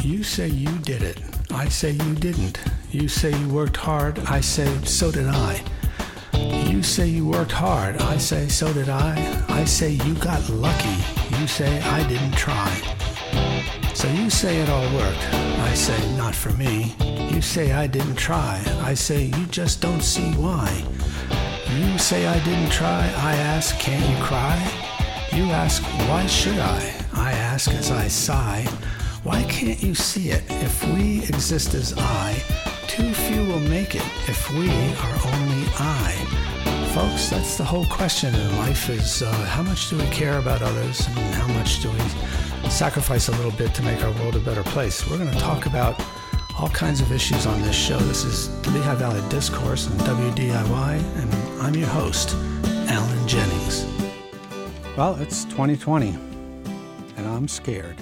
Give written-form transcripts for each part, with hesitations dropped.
You say you did it. I say you didn't. You say you worked hard. I say, so did I. You say you worked hard. I say, so did I. I say you got lucky. You say I didn't try. So you say it all worked. I say, not for me. You say I didn't try. I say, you just don't see why. You say I didn't try. I ask, can't you cry? You ask, why should I? I ask as I sigh, why can't you see it? If we exist as I, too few will make it if we are only I. Folks, that's the whole question in life is how much do we care about others and how much do we sacrifice a little bit to make our world a better place? We're going to talk about all kinds of issues on this show. This is Lehigh Valley Discourse on WDIY, and I'm your host, Alan Jennings. Well, it's 2020, and I'm scared.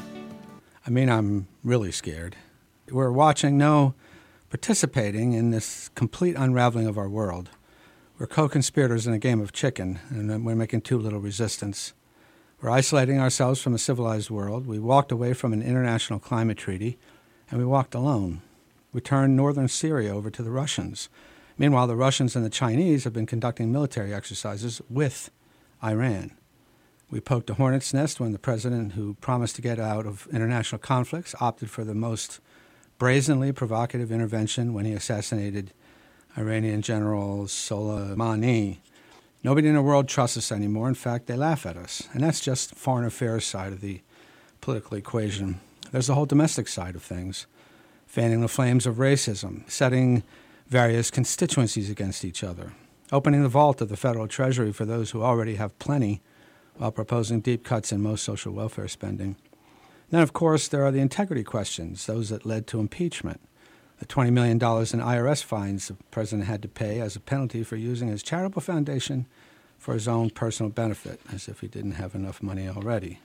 I mean, I'm really scared. We're watching, participating in this complete unraveling of our world. We're co-conspirators in a game of chicken, and we're making too little resistance. We're isolating ourselves from a civilized world. We walked away from an international climate treaty, and we walked alone. We turned northern Syria over to the Russians. Meanwhile, the Russians and the Chinese have been conducting military exercises with Iran. We poked a hornet's nest when the president, who promised to get out of international conflicts, opted for the most brazenly provocative intervention when he assassinated Iranian General Soleimani. Nobody in the world trusts us anymore. In fact, they laugh at us. And that's just the foreign affairs side of the political equation. There's the whole domestic side of things, fanning the flames of racism, setting various constituencies against each other, opening the vault of the federal treasury for those who already have plenty, while proposing deep cuts in most social welfare spending. Then, of course, there are the integrity questions, those that led to impeachment. The $20 million in IRS fines the president had to pay as a penalty for using his charitable foundation for his own personal benefit, as if he didn't have enough money already.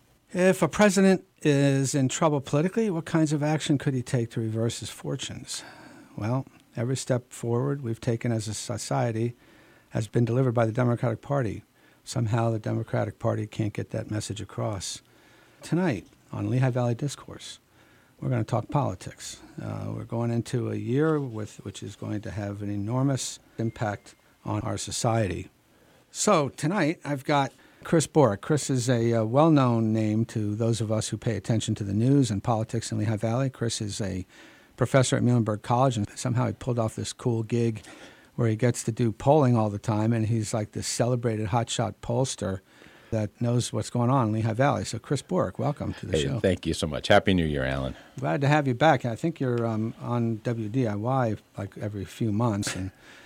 If a president is in trouble politically, what kinds of action could he take to reverse his fortunes? Well, every step forward we've taken as a society has been delivered by the Democratic Party. Somehow the Democratic Party can't get that message across. Tonight on Lehigh Valley Discourse, we're going to talk politics. We're going into a year which is going to have an enormous impact on our society. So tonight I've got Chris Borick. Chris is a well-known name to those of us who pay attention to the news and politics in Lehigh Valley. Chris is a professor at Muhlenberg College, and somehow he pulled off this cool gig where he gets to do polling all the time, and he's like this celebrated hotshot pollster that knows what's going on in Lehigh Valley. So Chris Borick, welcome to the show. Thank you so much. Happy New Year, Alan. Glad to have you back. I think you're on WDIY like every few months.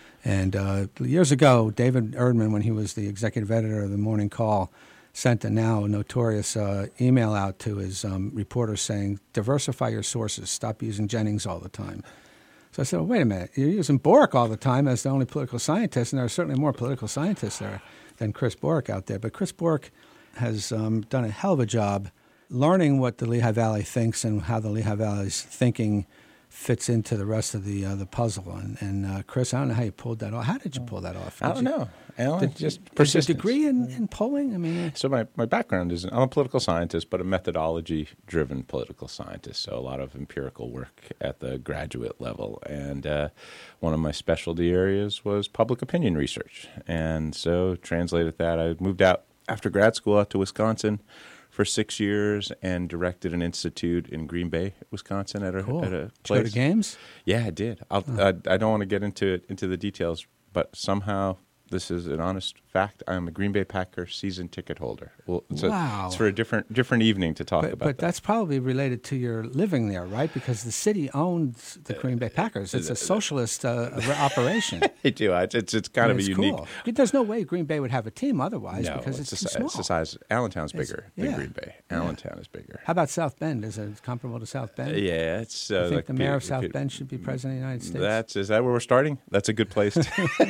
And years ago, David Erdman, when he was the executive editor of the Morning Call, sent a now notorious email out to his reporters saying, diversify your sources, stop using Jennings all the time. So I said, well, wait a minute, you're using Borick all the time as the only political scientist, and there are certainly more political scientists there than Chris Borick out there. But Chris Borick has done a hell of a job learning what the Lehigh Valley thinks and how the Lehigh Valley's thinking fits into the rest of the puzzle. And Chris, I don't know how you pulled that off. How did you pull that off? I don't know, Alan. Just persistence. Is your degree in polling? I mean, so my background is I'm a political scientist, but a methodology-driven political scientist. So a lot of empirical work at the graduate level, and one of my specialty areas was public opinion research. And so translated that, I moved out after grad school out to Wisconsin for 6 years and directed an institute in Green Bay, Wisconsin, at a cool. At a place. Did you go to games? Yeah, I did. I don't want to get into the details, but somehow this is an honest fact. I'm a Green Bay Packers season ticket holder. Well, wow. It's for a different evening to talk about. But that's probably related to your living there, right? Because the city owns the Green Bay Packers. It's a socialist operation. They do. It's kind of a unique. Cool. There's no way Green Bay would have a team otherwise because it's too small. It's the size. Allentown's bigger than Green Bay. Allentown is bigger. How about South Bend? Is it comparable to South Bend? Yeah, it's. I think the mayor of South Bend should be president of the United States. Is that where we're starting? That's a good place.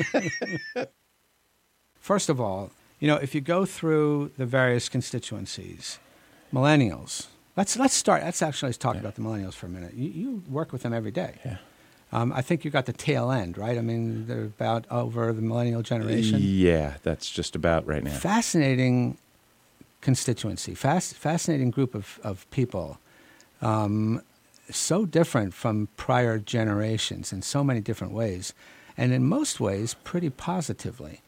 First of all, if you go through the various constituencies, millennials. Let's start. Let's talk about the millennials for a minute. You work with them every day. Yeah. I think you got the tail end, right? I mean, they're about over the millennial generation. Yeah, that's just about right now. Fascinating constituency, fascinating group of people. so different from prior generations in so many different ways, and in most ways pretty positively.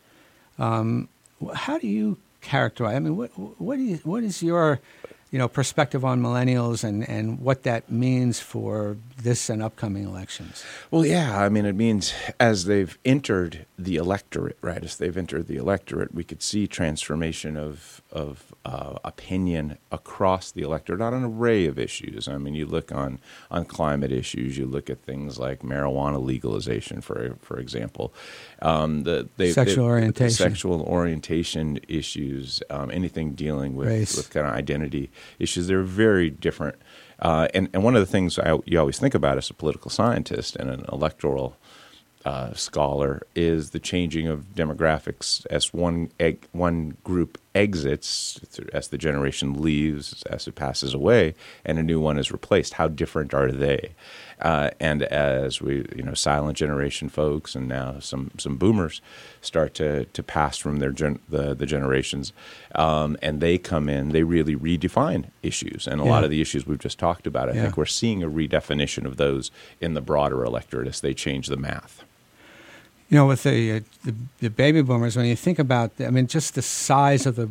How do you characterize? I mean, what is your perspective on millennials and what that means for this and upcoming elections? Well, yeah, I mean, it means as they've entered the electorate, right? As they've entered the electorate, we could see transformation of opinion across the electorate on an array of issues. I mean, you look on climate issues, you look at things like marijuana legalization, for example. Sexual orientation issues, anything dealing race, with kind of identity issues. They're very different. And one of the things you always think about as a political scientist and an electoral scholar is the changing of demographics as one group exits, as the generation leaves, as it passes away, and a new one is replaced. How different are they? And as we, silent generation folks, and now some boomers start to pass from the generations, and they come in, they really redefine issues, and a lot of the issues we've just talked about. I think we're seeing a redefinition of those in the broader electorate as they change the math. With the baby boomers, when you think about, just the size of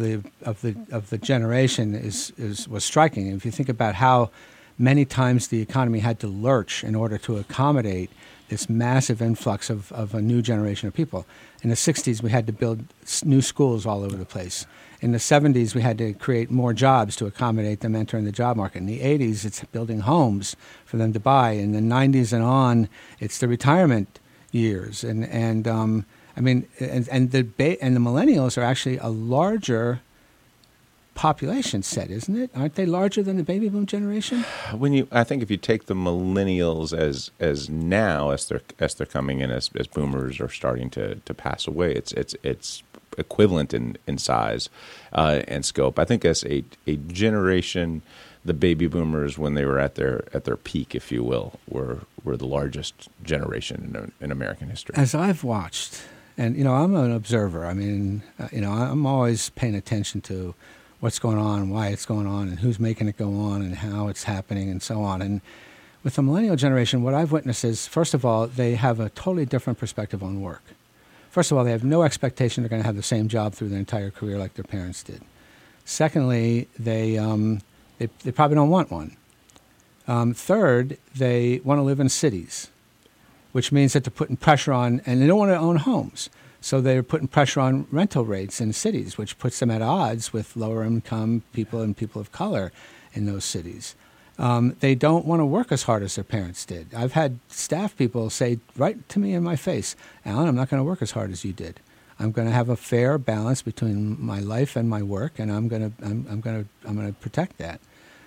the generation was striking. If you think about how many times the economy had to lurch in order to accommodate this massive influx of a new generation of people. In the 60s, we had to build new schools all over the place. In the 70s, we had to create more jobs to accommodate them entering the job market. In the 80s, it's building homes for them to buy. In the 90s and on, it's the retirement years, and the millennials are actually a larger population set, isn't it? Aren't they larger than the baby boom generation? I think if you take the millennials as now as they're coming in as boomers are starting to pass away, it's equivalent in size and scope. I think as a generation, the baby boomers, when they were at their peak, if you will, were the largest generation in American history. As I've watched, and I'm an observer. I'm always paying attention to what's going on, why it's going on, and who's making it go on, and how it's happening, and so on. And with the millennial generation, what I've witnessed is, first of all, they have a totally different perspective on work. First of all, they have no expectation they're going to have the same job through their entire career like their parents did. Secondly, they probably don't want one. Third, they want to live in cities, which means that they're putting pressure on, and they don't want to own homes. So they're putting pressure on rental rates in cities, which puts them at odds with lower income people and people of color in those cities. They don't want to work as hard as their parents did. I've had staff people say right to me in my face, "Alan, I'm not going to work as hard as you did. I'm going to have a fair balance between my life and my work, and I'm going to protect that."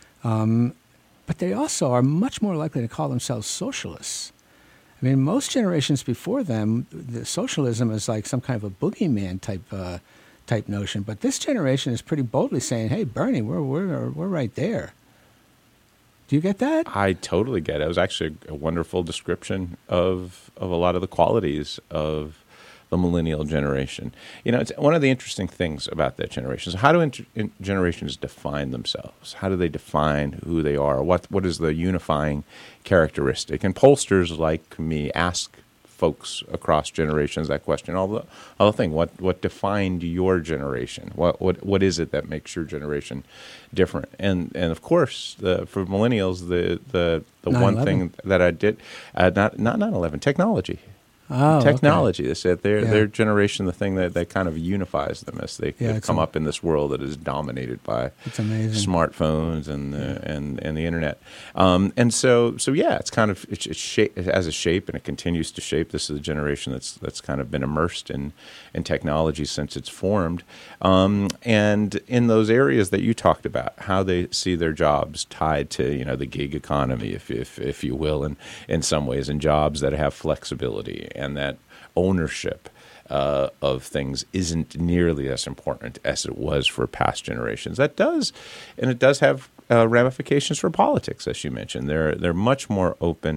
But they also are much more likely to call themselves socialists. Most generations before them, the socialism is like some kind of a boogeyman type notion. But this generation is pretty boldly saying, "Hey, Bernie, we're right there." Do you get that? I totally get it. It was actually a wonderful description of a lot of the qualities of the millennial generation. It's one of the interesting things about that generation is how do generations define themselves? How do they define who they are? What is the unifying characteristic? And pollsters like me ask folks across generations that question all the thing. What defined your generation? What is it that makes your generation different? And of course, for millennials, the one thing that I did not 9/11, technology. Oh, technology. Okay. They said their generation, the thing that kind of unifies them as they come up in this world that is dominated by smartphones and the internet. And so it's kind of it has a shape, and it continues to shape. This is a generation that's kind of been immersed in technology since it's formed. And in those areas that you talked about, how they see their jobs tied to the gig economy, if you will, in some ways, and jobs that have flexibility. And that ownership of things isn't nearly as important as it was for past generations. It does have ramifications for politics, as you mentioned. They're much more open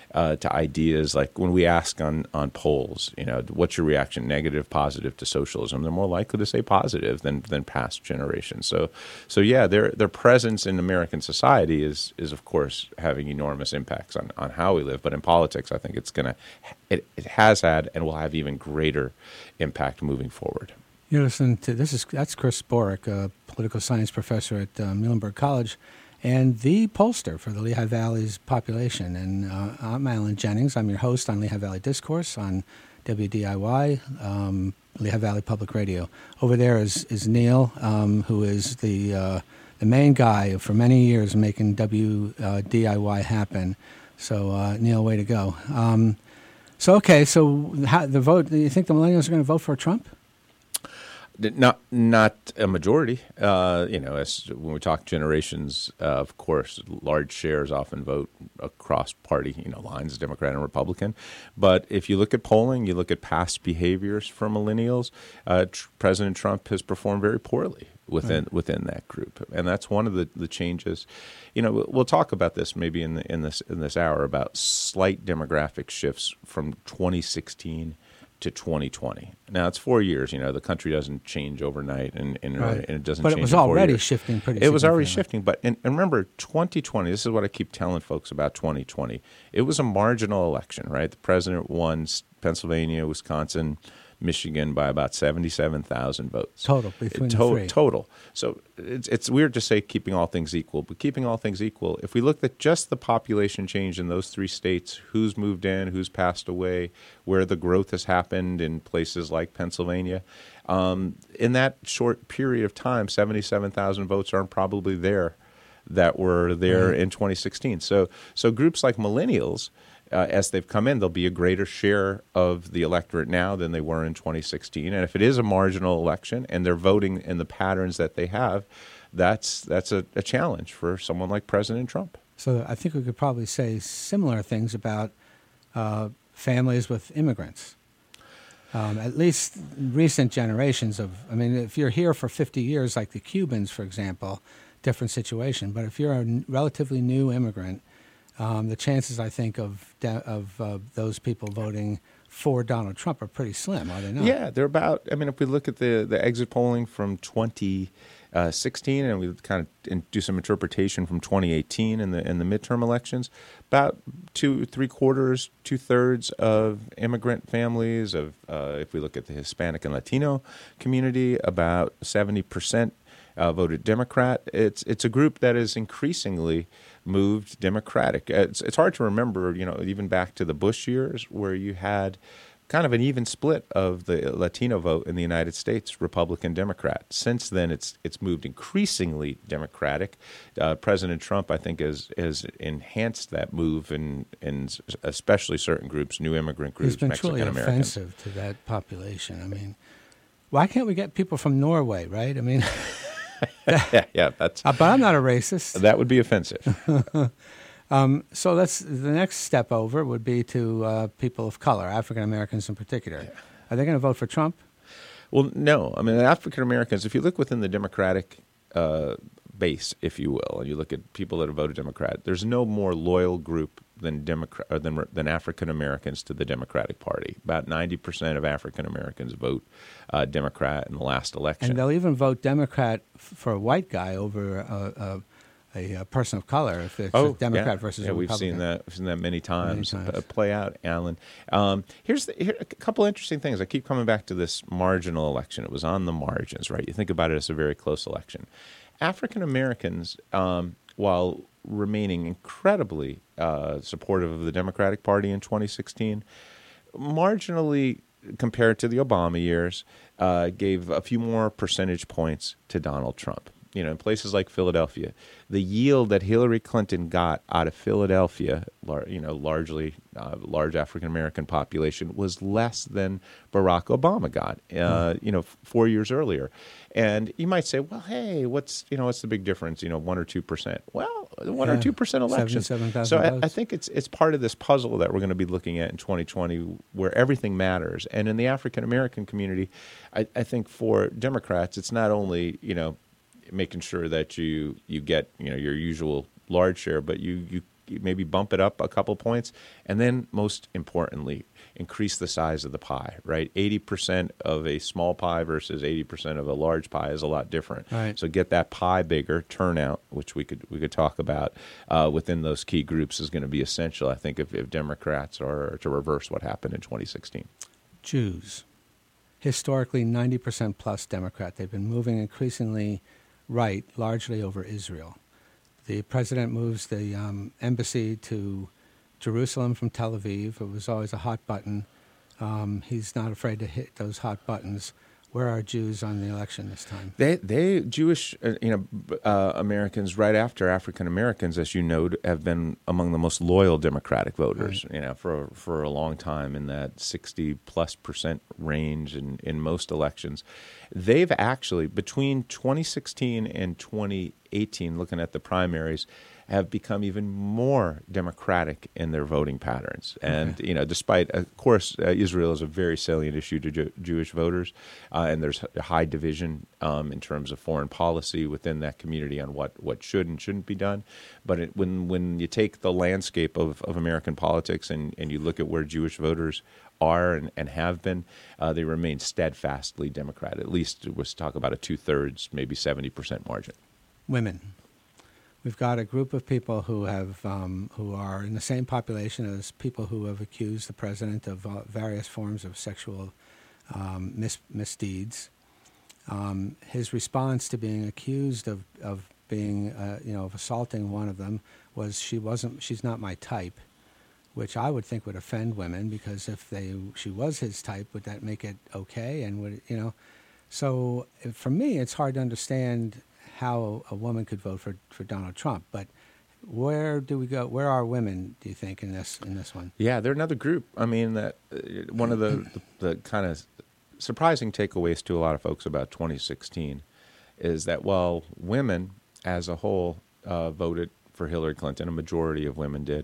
to ideas. Like when we ask on polls, what's your reaction, negative, positive to socialism? They're more likely to say positive than past generations. So yeah, their presence in American society is of course having enormous impacts on how we live. But in politics, I think it has had and will have even greater impact moving forward. You're listening to that's Chris Borick, a political science professor at Muhlenberg College, and the pollster for the Lehigh Valley's population. And I'm Alan Jennings. I'm your host on Lehigh Valley Discourse on WDIY, Lehigh Valley Public Radio. Over there is Neil, who is the main guy for many years making WDIY happen. So Neil, way to go. So how the vote? Do you think the millennials are going to vote for Trump? Not a majority. As when we talk generations, of course, large shares often vote across party lines, Democrat and Republican. But if you look at polling, you look at past behaviors from millennials, President Trump has performed very poorly within that group, and that's one of the changes. We'll talk about this maybe in this hour about slight demographic shifts from 2016 to 2020. Now it's 4 years. The country doesn't change overnight, and it doesn't. But change it was in 4 already years. shifting pretty. It was already shifting, but and remember, 2020. This is what I keep telling folks about 2020. It was a marginal election, right? The president won Pennsylvania, Wisconsin, Michigan by about 77,000 votes total between the three. Total. So it's weird to say keeping all things equal, but keeping all things equal, if we look at just the population change in those three states, who's moved in, who's passed away, where the growth has happened in places like Pennsylvania, in that short period of time, 77,000 votes aren't probably there that were there in 2016. So groups like millennials, as they've come in, there'll be a greater share of the electorate now than they were in 2016. And if it is a marginal election and they're voting in the patterns that they have, that's a challenge for someone like President Trump. So I think we could probably say similar things about families with immigrants. At least recent generations if you're here for 50 years, like the Cubans, for example, different situation. But if you're a relatively new immigrant, the chances, I think, of those people voting for Donald Trump are pretty slim, are they not? Yeah, they're about. If we look at the exit polling from 2016, and we kind of do some interpretation from 2018 in the midterm elections, about 2/3 of immigrant families if we look at the Hispanic and Latino community, about 70% voted Democrat. It's a group that is increasingly moved Democratic. It's hard to remember, even back to the Bush years, where you had kind of an even split of the Latino vote in the United States, Republican, Democrat. Since then, it's moved increasingly Democratic. President Trump, I think, has enhanced that move in especially certain groups, new immigrant groups, He's been Mexican truly Americans. offensive to that population. Why can't we get people from Norway, right? Yeah, that's. But I'm not a racist. That would be offensive. So the next step over would be to people of color, African Americans in particular. Yeah. Are they going to vote for Trump? Well, no. African Americans, if you look within the Democratic base, if you will, and you look at people that have voted Democrat, there's no more loyal group than African Americans to the Democratic Party. About 90% of African Americans vote Democrat in the last election. And they'll even vote Democrat for a white guy over a person of color if it's a Democrat versus a Republican. We've seen that many times. Play out, Alan. Here's a couple interesting things. I keep coming back to this marginal election. It was on the margins, right? You think about it as a very close election. African Americans, while remaining incredibly supportive of the Democratic Party in 2016, marginally compared to the Obama years, gave a few more percentage points to Donald Trump. In places like Philadelphia, the yield that Hillary Clinton got out of Philadelphia, largely large African American population, was less than Barack Obama got, 4 years earlier. And you might say, well, hey, what's the big difference? 1 or 2%. Well, 1 or 2% election. So I think it's part of this puzzle that we're going to be looking at in 2020, where everything matters. And in the African American community, I think for Democrats, it's not only making sure that you get your usual large share, but you maybe bump it up a couple points, and then most importantly, increase the size of the pie, right? 80% of a small pie versus 80% of a large pie is a lot different. Right. So get that pie bigger, turnout, which we could talk about within those key groups, is going to be essential, I think, if Democrats are to reverse what happened in 2016. Jews, historically 90% plus Democrat. They've been moving increasingly right, largely over Israel. The president moves the embassy to Jerusalem from Tel Aviv. It was always a hot button. He's not afraid to hit those hot buttons. Where are Jews on the election this time? They Jewish Americans, right after African Americans, as you know, have been among the most loyal Democratic voters. Right. For a long time, in that 60+% range in most elections. They've actually, between 2016 and 2018, looking at the primaries, have become even more democratic in their voting patterns. And, despite, of course, Israel is a very salient issue to Jewish voters, and there's a high division in terms of foreign policy within that community on what should and shouldn't be done. But when you take the landscape of American politics and you look at where Jewish voters are and have been, they remain steadfastly Democrat. At least let's talk about a 2/3, maybe 70% margin. Women. We've got a group of people who have who are in the same population as people who have accused the president of various forms of sexual misdeeds. His response to being accused of being of assaulting one of them was she's not my type, which I would think would offend women, because if she was his type, would that make it okay? And would so for me, it's hard to understand how a woman could vote for Donald Trump. But where do we go? Where are women, do you think, in this one? Yeah, they're another group. I mean, that one of the kind of surprising takeaways to a lot of folks about 2016 is that while women as a whole voted for Hillary Clinton, a majority of women did,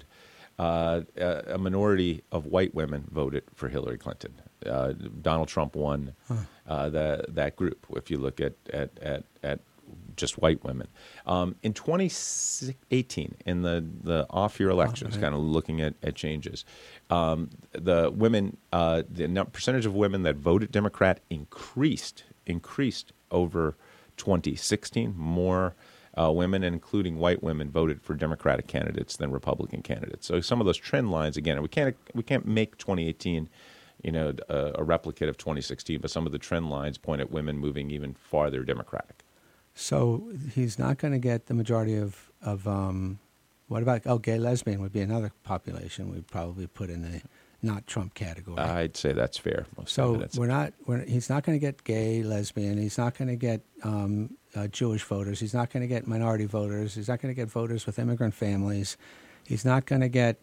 a minority of white women voted for Hillary Clinton. Donald Trump won that group, if you look at just white women. In 2018, in the off-year elections, kind of looking at changes, the women, the percentage of women that voted Democrat increased over 2016. More women, including white women, voted for Democratic candidates than Republican candidates. So some of those trend lines, again, we can't make 2018 a replicate of 2016, but some of the trend lines point at women moving even farther Democratic. So he's not going to get the majority of what about, gay lesbian would be another population we'd probably put in the not Trump category. I'd say that's fair. He's not going to get gay, lesbian. He's not going to get Jewish voters. He's not going to get minority voters. He's not going to get voters with immigrant families. He's not going to get,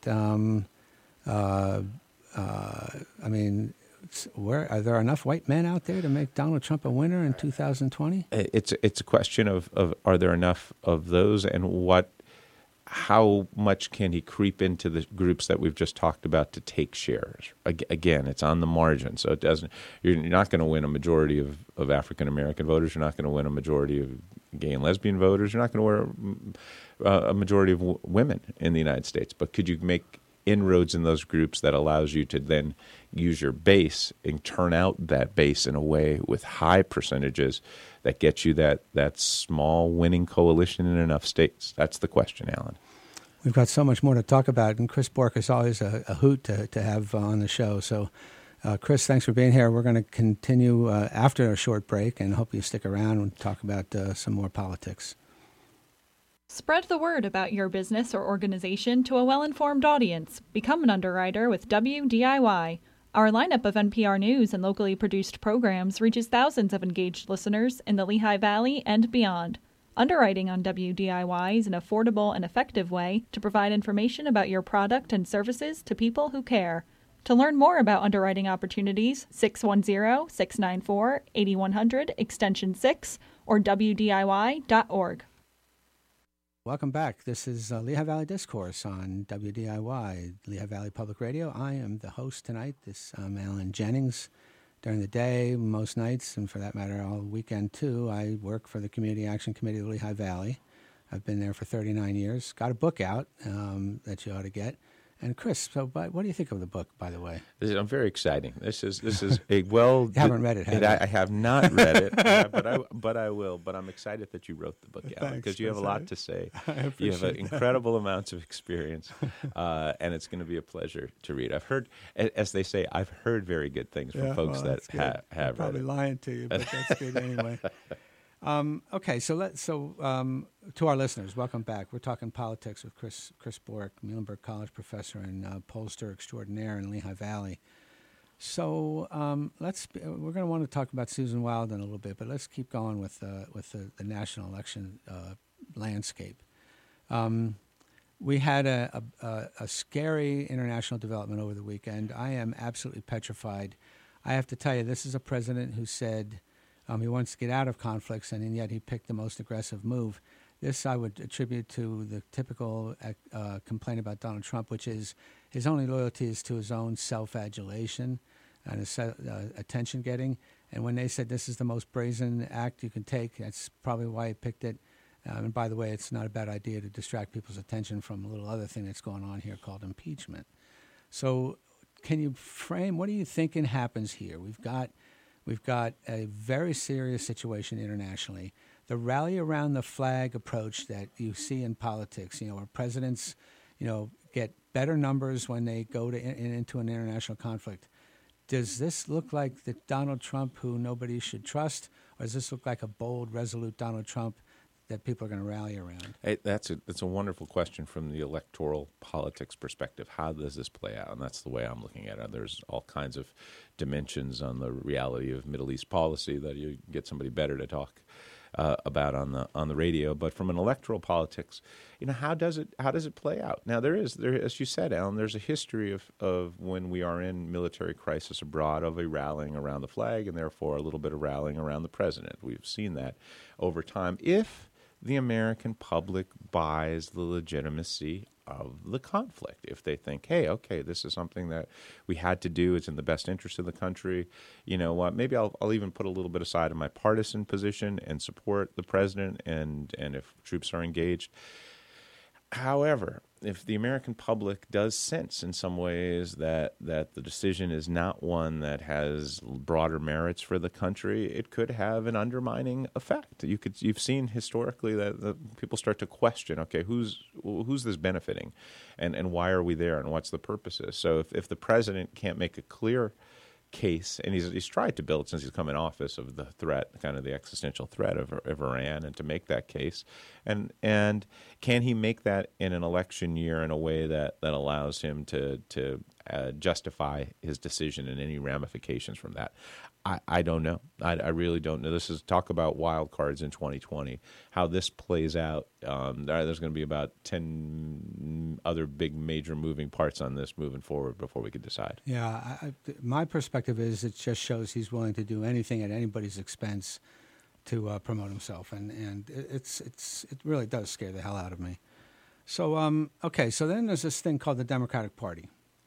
are there enough white men out there to make Donald Trump a winner in 2020? It's a question of are there enough of those, and how much can he creep into the groups that we've just talked about to take shares? Again, it's on the margin, so it doesn't. You're not going to win a majority of African American voters. You're not going to win a majority of gay and lesbian voters. You're not going to win a majority of women in the United States. But could you make inroads in those groups that allows you to then use your base and turn out that base in a way with high percentages that gets you that small winning coalition in enough states? That's the question, Alan. We've got so much more to talk about, and Chris Bork is always a hoot to have on the show. So, Chris, thanks for being here. We're going to continue after a short break, and hope you stick around and talk about some more politics. Spread the word about your business or organization to a well-informed audience. Become an underwriter with WDIY. Our lineup of NPR News and locally produced programs reaches thousands of engaged listeners in the Lehigh Valley and beyond. Underwriting on WDIY is an affordable and effective way to provide information about your product and services to people who care. To learn more about underwriting opportunities, 610-694-8100, extension 6, or WDIY.org. Welcome back. This is Lehigh Valley Discourse on WDIY, Lehigh Valley Public Radio. I am the host tonight. I'm Alan Jennings. During the day, most nights, and for that matter, all weekend too, I work for the Community Action Committee of Lehigh Valley. I've been there for 39 years. Got a book out that you ought to get. And Chris, so what do you think of the book, by the way? I'm very exciting. This is a well. You haven't read it, have you? I have not read it, but I will. But I'm excited that you wrote the book, Alan, because you have a lot to say. You have incredible amounts of experience, and it's going to be a pleasure to read. I've heard, as they say, I've heard very good things from folks that have read it. Probably lying to you, but that's good anyway. Okay, so to our listeners, welcome back. We're talking politics with Chris Bork, Muhlenberg College professor and pollster extraordinaire in Lehigh Valley. So we're going to want to talk about Susan Wild in a little bit, but let's keep going with the national election landscape. We had a scary international development over the weekend. I am absolutely petrified. I have to tell you, this is a president who said he wants to get out of conflicts, and yet he picked the most aggressive move. This I would attribute to the typical complaint about Donald Trump, which is his only loyalty is to his own self-adulation and his attention-getting. And when they said this is the most brazen act you can take, that's probably why he picked it. And by the way, it's not a bad idea to distract people's attention from a little other thing that's going on here called impeachment. So can you frame, what are you thinking happens here? We've got a very serious situation internationally. The rally around the flag approach that you see in politics, where presidents, get better numbers when they go into an international conflict. Does this look like the Donald Trump who nobody should trust, or does this look like a bold, resolute Donald Trump that people are going to rally around? Hey, that's a wonderful question from the electoral politics perspective. How does this play out? And that's the way I'm looking at it. There's all kinds of dimensions on the reality of Middle East policy that you get somebody better to talk about on the radio. But from an electoral politics, how does it play out? Now there as you said, Alan, there's a history of when we are in military crisis abroad of a rallying around the flag and therefore a little bit of rallying around the president. We've seen that over time. If the American public buys the legitimacy of the conflict, if they think, hey, okay, this is something that we had to do, it's in the best interest of the country, you know what, maybe I'll even put a little bit aside of my partisan position and support the president and if troops are engaged. However, if the American public does sense in some ways that the decision is not one that has broader merits for the country, it could have an undermining effect. You've seen historically that people start to question, okay, who's this benefiting, and why are we there, and what's the purposes? So if the president can't make a clear case, and he's tried to build since he's come in office of the threat, kind of the existential threat of Iran, and to make that case, and can he make that in an election year in a way that allows him to justify his decision and any ramifications from that? I don't know. I really don't know. This is talk about wild cards in 2020. How this plays out, there's going to be about 10 other big major moving parts on this moving forward before we could decide. Yeah, my perspective is it just shows he's willing to do anything at anybody's expense to promote himself, and it really does scare the hell out of me. So okay, so then there's this thing called the Democratic Party.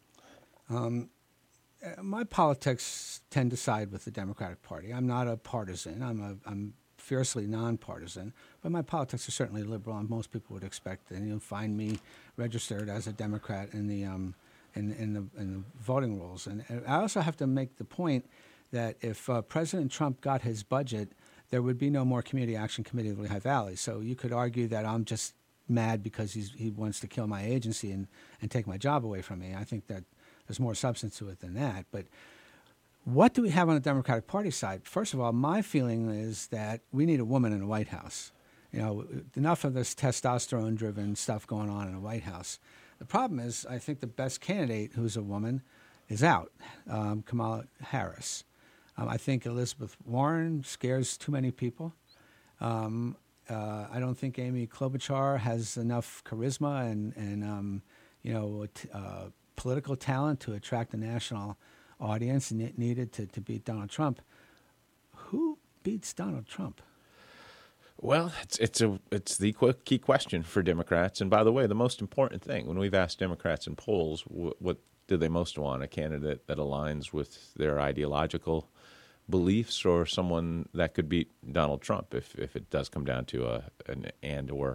My politics tend to side with the Democratic Party. I'm not a partisan. I'm fiercely nonpartisan, but my politics are certainly liberal, and most people would expect. And you'll find me registered as a Democrat in the voting rolls. And I also have to make the point that if President Trump got his budget, there would be no more Community Action Committee of Lehigh Valley. So you could argue that I'm just mad because he wants to kill my agency and take my job away from me. I think that there's more substance to it than that. But what do we have on the Democratic Party side? First of all, my feeling is that we need a woman in the White House. Enough of this testosterone-driven stuff going on in the White House. The problem is I think the best candidate who's a woman is out, Kamala Harris. I think Elizabeth Warren scares too many people. I don't think Amy Klobuchar has enough charisma and political talent to attract a national audience needed to beat Donald Trump. Who beats Donald Trump? Well, it's the key question for Democrats. And by the way, the most important thing, when we've asked Democrats in polls, what do they most want? A candidate that aligns with their ideological beliefs, or someone that could beat Donald Trump if it does come down to an and or.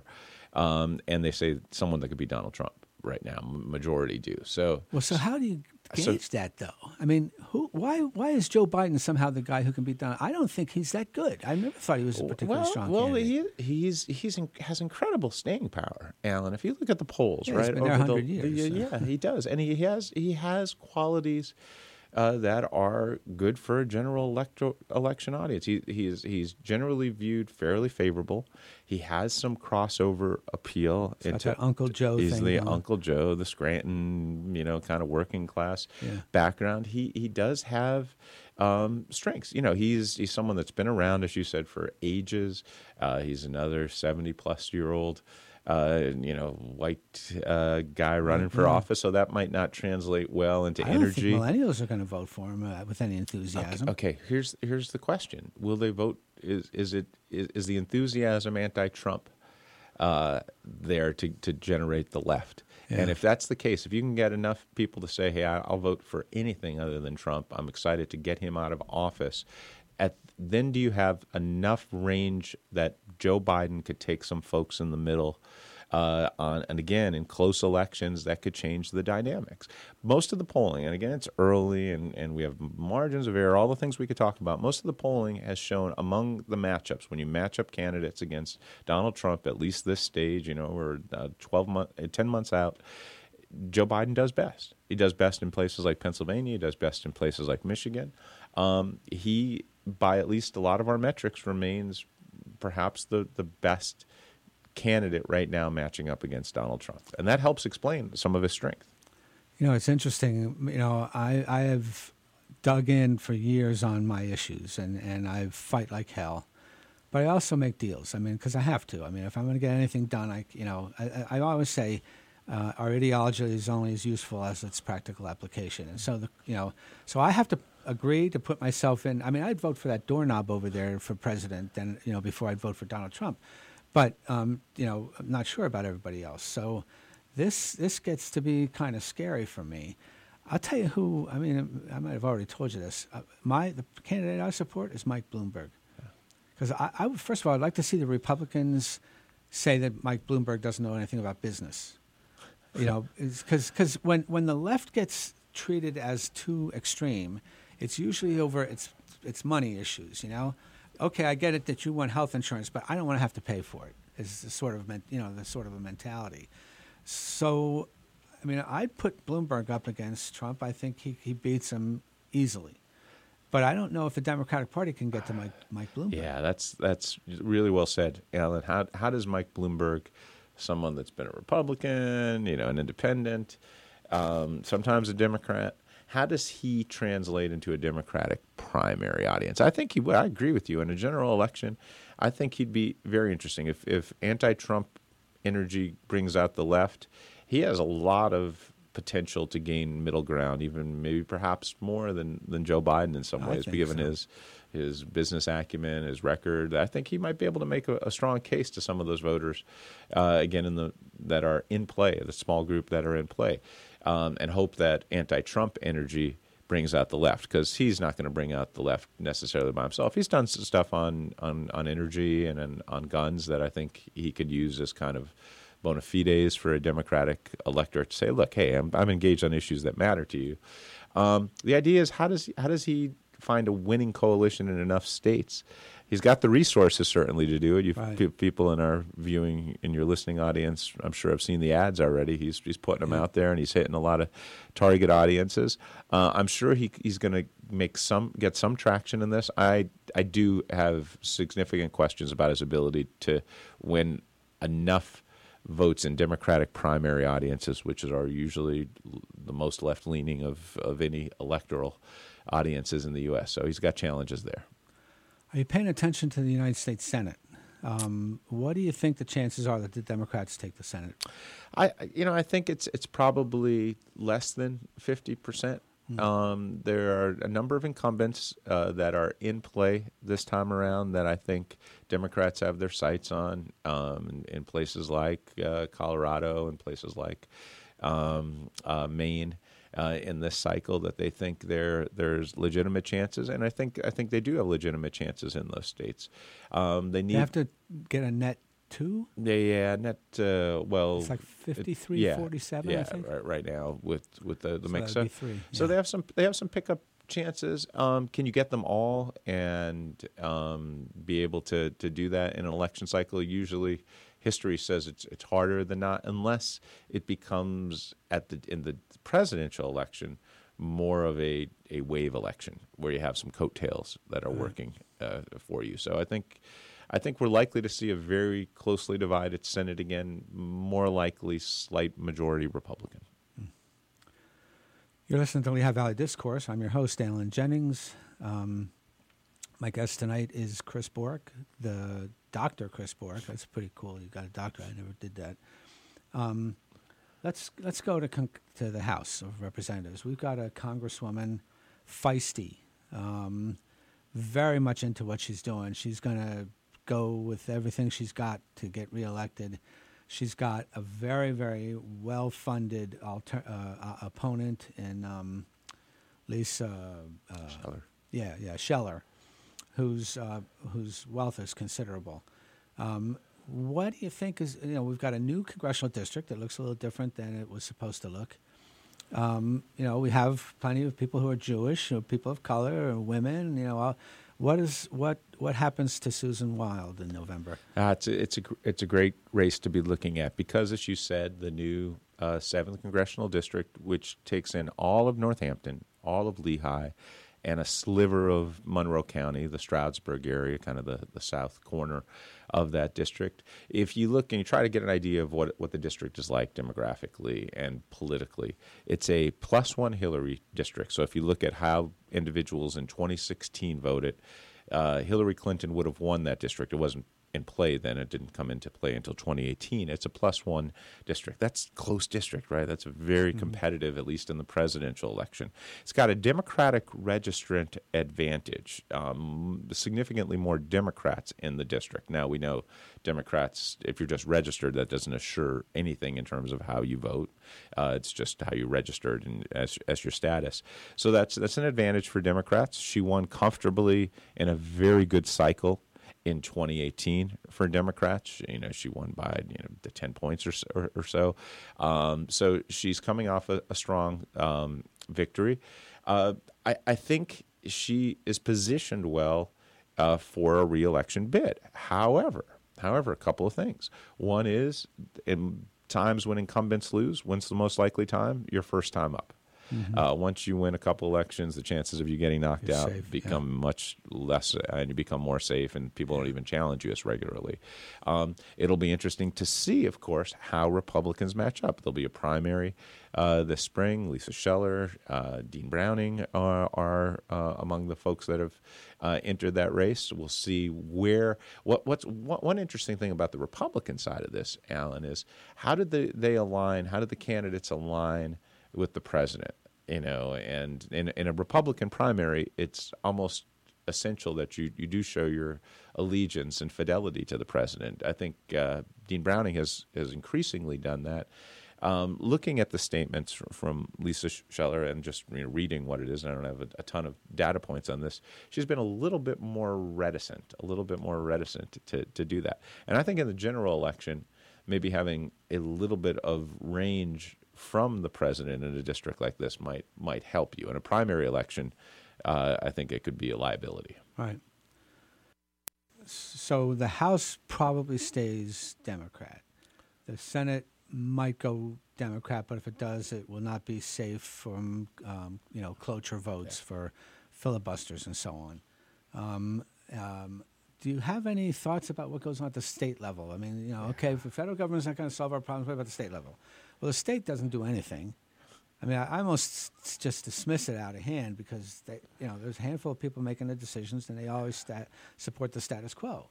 and they say someone that could be Donald Trump right now. Majority do. So, Well, so how do you gauge that, though? I mean, why is Joe Biden somehow the guy who can beat Donald? I don't think he's that good. I never thought he was a particularly strong candidate. Has incredible staying power, Alan. If you look at the polls, Yeah, right, he's been there 100 years. Yeah, he does, and he has qualities that are good for a general election audience. He's generally viewed fairly favorable. He has some crossover appeal. It's like that Uncle Joe he's thing. The Uncle Joe, the Scranton, kind of working class background. He does have strengths. He's someone that's been around, as you said, for ages. He's another 70-plus-year-old. White guy running for office, so that might not translate well into energy. I don't think millennials are going to vote for him with any enthusiasm. Okay. Here's the question: will they vote? Is the enthusiasm anti-Trump there to generate the left? Yeah. And if that's the case, if you can get enough people to say, "Hey, I'll vote for anything other than Trump. I'm excited to get him out of office," then do you have enough range that Joe Biden could take some folks in the middle and again, in close elections, that could change the dynamics. Most of the polling, and again, it's early and we have margins of error, all the things we could talk about, most of the polling has shown among the matchups, when you match up candidates against Donald Trump, at least this stage, we're 10 months out, Joe Biden does best. He does best in places like Pennsylvania. He does best in places like Michigan. He, by at least a lot of our metrics, remains perhaps the best candidate right now matching up against Donald Trump. And that helps explain some of his strength. It's interesting. I have dug in for years on my issues, and I fight like hell. But I also make deals. Because I have to. If I'm going to get anything done, I always say our ideology is only as useful as its practical application. And so, so I have to agree to put myself in. I'd vote for that doorknob over there for president, then before I'd vote for Donald Trump. But I'm not sure about everybody else. So this gets to be kind of scary for me. I'll tell you who. I might have already told you this. The candidate I support is Mike Bloomberg, because I first of all, I'd like to see the Republicans say that Mike Bloomberg doesn't know anything about business. Because when the left gets treated as too extreme, it's usually over it's money issues. Okay, I get it that you want health insurance, but I don't want to have to pay for it. Is the sort of a mentality. So, I'd put Bloomberg up against Trump. I think he beats him easily, but I don't know if the Democratic Party can get to Mike Bloomberg. Yeah, that's really well said, Alan. How does Mike Bloomberg, someone that's been a Republican, an independent, sometimes a Democrat, how does he translate into a Democratic primary audience? I think he would. I agree with you. In a general election, I think he'd be very interesting. If anti-Trump energy brings out the left, he has a lot of potential to gain middle ground, even maybe perhaps more than Joe Biden in some ways, given his business acumen, his record. I think he might be able to make a strong case to some of those voters, again, that are in play, the small group that are in play. And hope that anti-Trump energy brings out the left, because he's not going to bring out the left necessarily by himself. He's done some stuff on energy and on guns that I think he could use as kind of bona fides for a Democratic electorate to say, look, hey, I'm engaged on issues that matter to you. The idea is how does he find a winning coalition in enough states? He's got the resources certainly to do it. Right. People in our viewing, in your listening audience, I'm sure have seen the ads already. He's putting them out there, and he's hitting a lot of target audiences. I'm sure he's going to get some traction in this. I do have significant questions about his ability to win enough votes in Democratic primary audiences, which are usually the most left-leaning of any electoral audiences in the U.S. So he's got challenges there. Are you paying attention to the United States Senate? What do you think the chances are that the Democrats take the Senate? I think it's probably less than 50%. There are a number of incumbents that are in play this time around that I think Democrats have their sights on in places like Colorado and places like Maine. In this cycle, that they think there's legitimate chances, and I think they do have legitimate chances in those states. They have to get a net 2? Yeah, not well. It's like 53-47, I think. Right now with the So mix. that'd be 3. So yeah. they have some pickup chances. Can you get them all and be able to do that in an election cycle? Usually, history says it's harder than not, unless it becomes in the presidential election more of a wave election where you have some coattails that are working for you. So I think we're likely to see a very closely divided Senate again, more likely slight majority Republican. You're listening to Lehigh Valley Discourse. I'm your host, Alan Jennings. My guest tonight is Chris Bourque, the Dr. Chris Bourque. That's pretty cool. You got a doctor. I never did that. Let's go to the House of Representatives. We've got a Congresswoman, feisty, very much into what she's doing. She's going to go with everything she's got to get reelected. She's got a very, very well-funded opponent in Lisa Scheller. Scheller, whose wealth is considerable. What do you think is, we've got a new congressional district that looks a little different than it was supposed to look. We have plenty of people who are Jewish, or people of color, or women. What happens to Susan Wild in November? It's a great race to be looking at because, as you said, the new 7th congressional district, which takes in all of Northampton, all of Lehigh, and a sliver of Monroe County, the Stroudsburg area, kind of the south corner of that district. If you look and you try to get an idea of what the district is like demographically and politically, it's a +1 Hillary district. So if you look at how individuals in 2016 voted, Hillary Clinton would have won that district. It wasn't in play then. It didn't come into play until 2018. It's a +1 district. That's close district, right? That's very competitive, at least in the presidential election. It's got a Democratic registrant advantage, significantly more Democrats in the district. Now, we know Democrats, if you're just registered, that doesn't assure anything in terms of how you vote. It's just how you registered and as your status. So that's an advantage for Democrats. She won comfortably in a very good cycle in 2018 for Democrats. She won by the 10 points or so. So she's coming off a strong victory. I think she is positioned well for a re-election bid. However, a couple of things. One is, in times when incumbents lose, when's the most likely time? Your first time up. Once you win a couple elections, the chances of you getting knocked out safe, become much less, and you become more safe, and people don't even challenge you as regularly. It'll be interesting to see, of course, how Republicans match up. There'll be a primary this spring. Lisa Scheller, Dean Browning are among the folks that have entered that race. We'll see one interesting thing about the Republican side of this, Alan, is how did they align? How did the candidates align with the president? And in a Republican primary, it's almost essential that you do show your allegiance and fidelity to the president. I think Dean Browning has increasingly done that. Looking at the statements from Lisa Scheller and just reading what it is, and I don't have a ton of data points on this, she's been a little bit more reticent to do that. And I think in the general election, maybe having a little bit of range from the president in a district like this might help you. In a primary election, I think it could be a liability. Right. So the House probably stays Democrat. The Senate might go Democrat, but if it does, it will not be safe from cloture votes for filibusters and so on. Do you have any thoughts about what goes on at the state level? I mean, okay, if the federal government's not going to solve our problems, what about the state level? Well, the state doesn't do anything. I mean, I almost just dismiss it out of hand because there's a handful of people making the decisions, and they always support the status quo.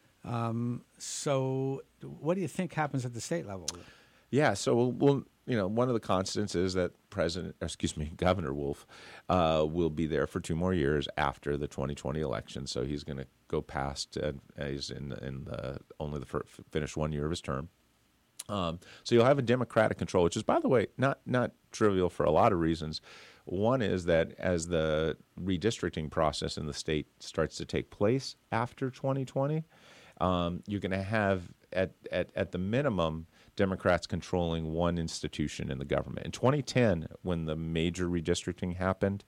So, what do you think happens at the state level? Yeah, so one of the constants is that Governor Wolf will be there for 2 more years after the 2020 election. So he's going to go past, he's only finished 1 year of his term. So you'll have a Democratic control, which is, by the way, not trivial for a lot of reasons. One is that as the redistricting process in the state starts to take place after 2020, you're going to have, at the minimum, Democrats controlling one institution in the government. In 2010, when the major redistricting happened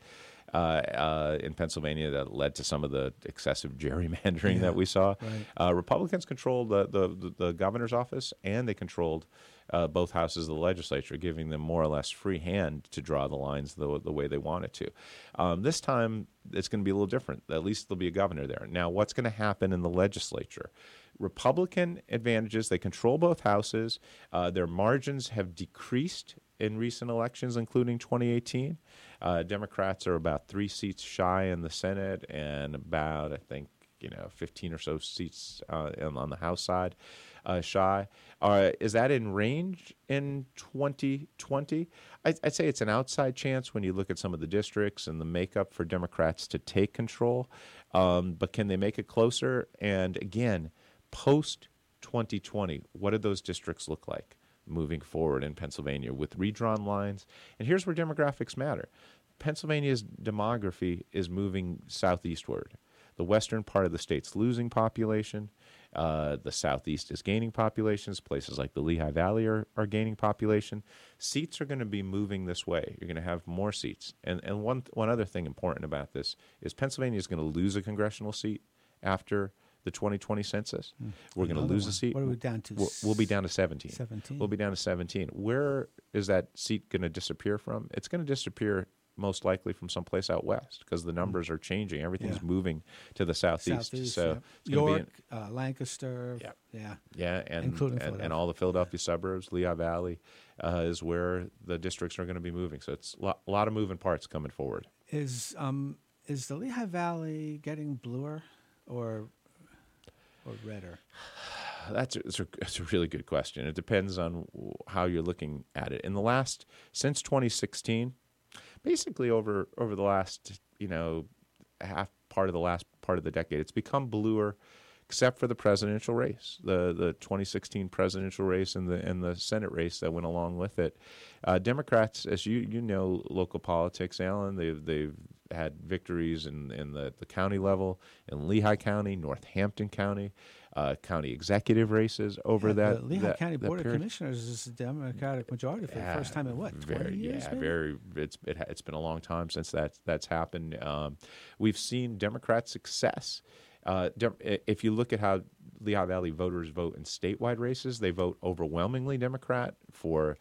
in Pennsylvania that led to some of the excessive gerrymandering that we saw, Republicans controlled the governor's office, and they controlled both houses of the legislature, giving them more or less free hand to draw the lines the way they wanted to. This time, it's going to be a little different. At least there'll be a governor there. Now, what's going to happen in the legislature? Republican advantages, they control both houses. Their margins have decreased in recent elections, including 2018. Democrats are about 3 seats shy in the Senate and about, I think, 15 or so seats on the House side shy. Is that in range in 2020? I'd say it's an outside chance when you look at some of the districts and the makeup for Democrats to take control. But can they make it closer? And again, post-2020, what do those districts look like moving forward in Pennsylvania with redrawn lines? And here's where demographics matter. Pennsylvania's demography is moving southeastward. The western part of the state's losing population. The southeast is gaining populations. Places like the Lehigh Valley are gaining population. Seats are going to be moving this way. You're going to have more seats. And one other thing important about this is Pennsylvania is going to lose a congressional seat after the 2020 census. We're going to lose a seat. What are we down to? We'll be down to 17. 17? We'll be down to 17. Where is that seat going to disappear from? It's going to disappear most likely from someplace out west because the numbers are changing. Everything's moving to the southeast. So it's York, Lancaster, and all the Philadelphia suburbs, Lehigh Valley, is where the districts are going to be moving. So it's a lot of moving parts coming forward. Is the Lehigh Valley getting bluer or redder? That's a really good question. It depends on how you're looking at it. Since 2016. Basically, over the last part of the decade, it's become bluer, except for the presidential race, the 2016 presidential race and the Senate race that went along with it. Democrats, as you know, local politics, Alan, they've had victories in the county level, in Lehigh County, Northampton County. County executive races over that. The Lehigh County Board period. of Commissioners is a Democratic majority for the first time in 20 years? It's been a long time since that's happened. We've seen Democrat success. If you look at how Lehigh Valley voters vote in statewide races, they vote overwhelmingly Democrat for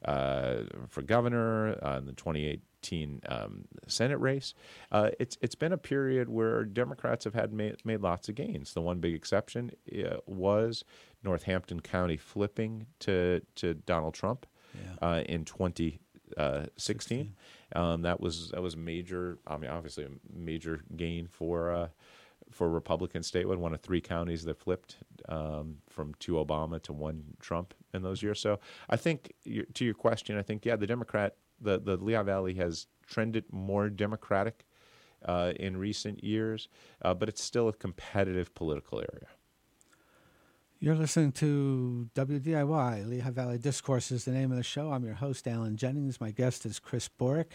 governor in the 2018 Senate race. It's been a period where Democrats have had made lots of gains. The one big exception was Northampton County flipping to Donald Trump in 2016. That was major. I mean, obviously a major gain for Republican statewide, one of 3 counties that flipped from 2 Obama to 1 Trump in those years. So I think, to your question, I think, the Lehigh Valley has trended more Democratic in recent years, but it's still a competitive political area. You're listening to WDIY, Lehigh Valley Discourse is the name of the show. I'm your host, Alan Jennings. My guest is Chris Borick.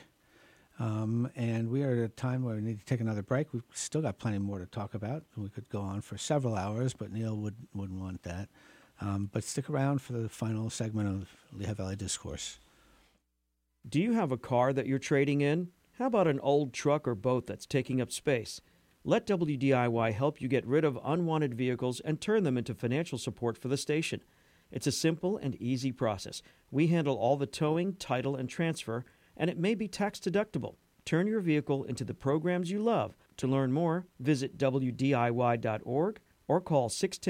And we are at a time where we need to take another break. We've still got plenty more to talk about. We could go on for several hours, but Neil wouldn't want that. But stick around for the final segment of Lehigh Valley Discourse. Do you have a car that you're trading in? How about an old truck or boat that's taking up space? Let WDIY help you get rid of unwanted vehicles and turn them into financial support for the station. It's a simple and easy process. We handle all the towing, title, and transfer, and it may be tax deductible. Turn your vehicle into the programs you love. To learn more, visit WDIY.org or call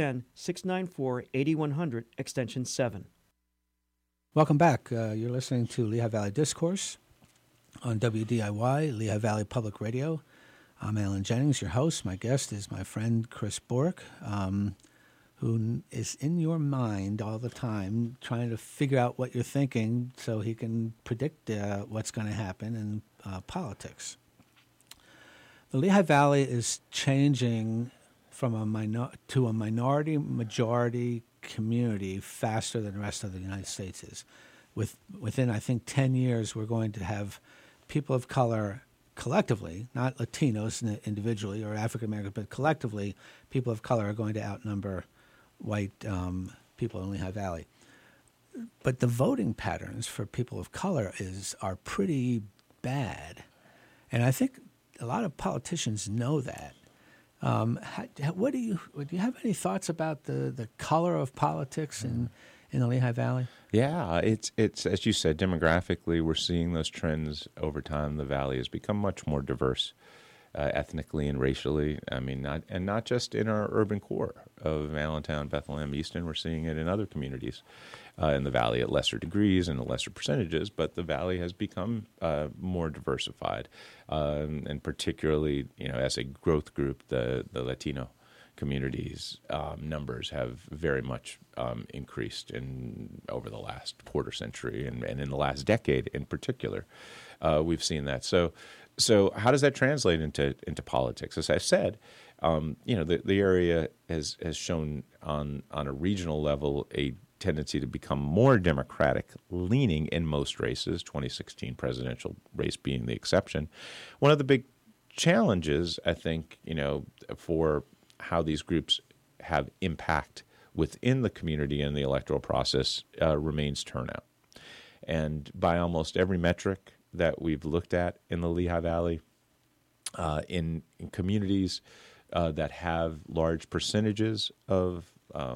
610-694-8100, extension 7. Welcome back. You're listening to Lehigh Valley Discourse on WDIY, Lehigh Valley Public Radio. I'm Alan Jennings, your host. My guest is my friend Chris Borick, who is in your mind all the time trying to figure out what you're thinking so he can predict what's going to happen in politics. The Lehigh Valley is changing from a minority-majority community faster than the rest of the United States is. Within, I think, 10 years, we're going to have people of color collectively, not Latinos individually or African Americans, but collectively, people of color are going to outnumber white people in Lehigh Valley. But the voting patterns for people of color are pretty bad. And I think a lot of politicians know that. What do you have any thoughts about the color of politics in the Lehigh Valley? Yeah, it's as you said, demographically, we're seeing those trends over time. The valley has become much more diverse, ethnically and racially. I mean, not just in our urban core of Allentown, Bethlehem, Easton. We're seeing it in other communities in the valley at lesser degrees and lesser percentages. But the valley has become more diversified, and particularly, as a growth group, the Latino communities numbers have very much increased over the last quarter century and in the last decade in particular. We've seen that. So how does that translate into politics? As I said, the area has shown on a regional level a tendency to become more Democratic leaning in most races, 2016 presidential race being the exception. One of the big challenges, I think, for how these groups have impact within the community and the electoral process remains turnout. And by almost every metric that we've looked at in the Lehigh Valley, in communities that have large percentages of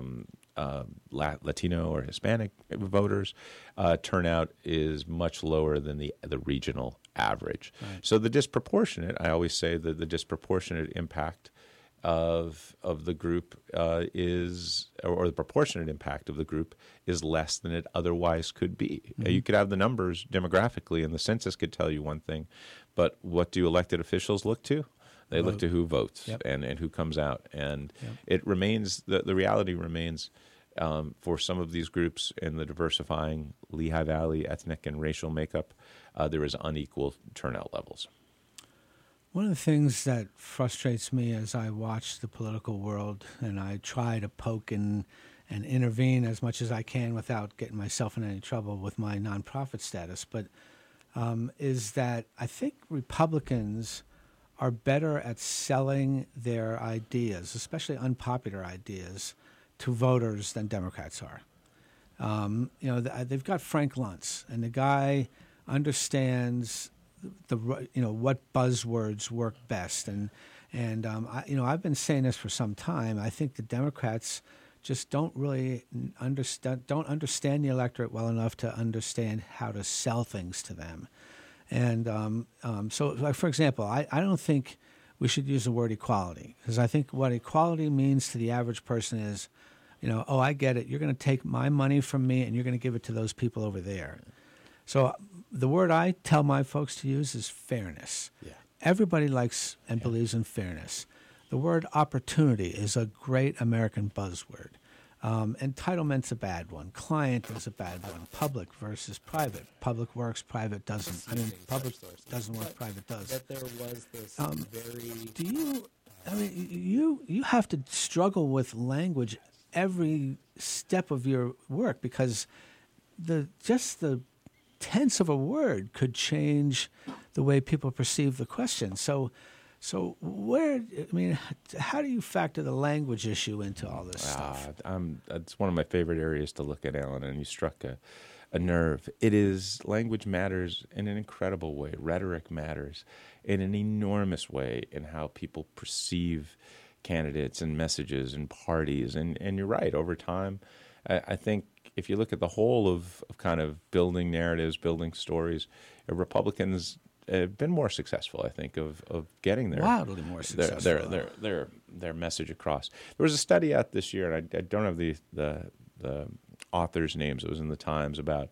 Latino or Hispanic voters, turnout is much lower than the regional average. Right. So I always say that the disproportionate impact of the group or the proportionate impact of the group is less than it otherwise could be. Mm-hmm. You could have the numbers demographically, and the census could tell you one thing, but what do elected officials look to? They look to who votes. Yep. and who comes out. And it remains, the reality remains for some of these groups in the diversifying Lehigh Valley ethnic and racial makeup, there is unequal turnout levels. One of the things that frustrates me as I watch the political world, and I try to poke and intervene as much as I can without getting myself in any trouble with my nonprofit status, but is that I think Republicans are better at selling their ideas, especially unpopular ideas, to voters than Democrats are. They've got Frank Luntz, and the guy understands what buzzwords work best, and I've been saying this for some time. I think the Democrats just don't really understand the electorate well enough to understand how to sell things to them. And so, like, for example, I don't think we should use the word equality, because I think what equality means to the average person is, I get it. You're going to take my money from me and you're going to give it to those people over there. So the word I tell my folks to use is fairness. Yeah. Everybody likes and believes in fairness. The word opportunity is a great American buzzword. Entitlement's a bad one. Client is a bad one. Public versus private. Public works, private doesn't. Public doesn't work, private does. That there was this you have to struggle with language every step of your work, because the tense of a word could change the way people perceive the question. So how do you factor the language issue into all this stuff? It's one of my favorite areas to look at, Alan, and you struck a nerve. Language matters in an incredible way. Rhetoric matters in an enormous way in how people perceive candidates and messages and parties. And you're right, over time, I think if you look at the whole of kind of building narratives, building stories, Republicans have been more successful, I think, of getting wildly more successful. their message across. There was a study out this year, and I don't have the authors' names. It was in the Times about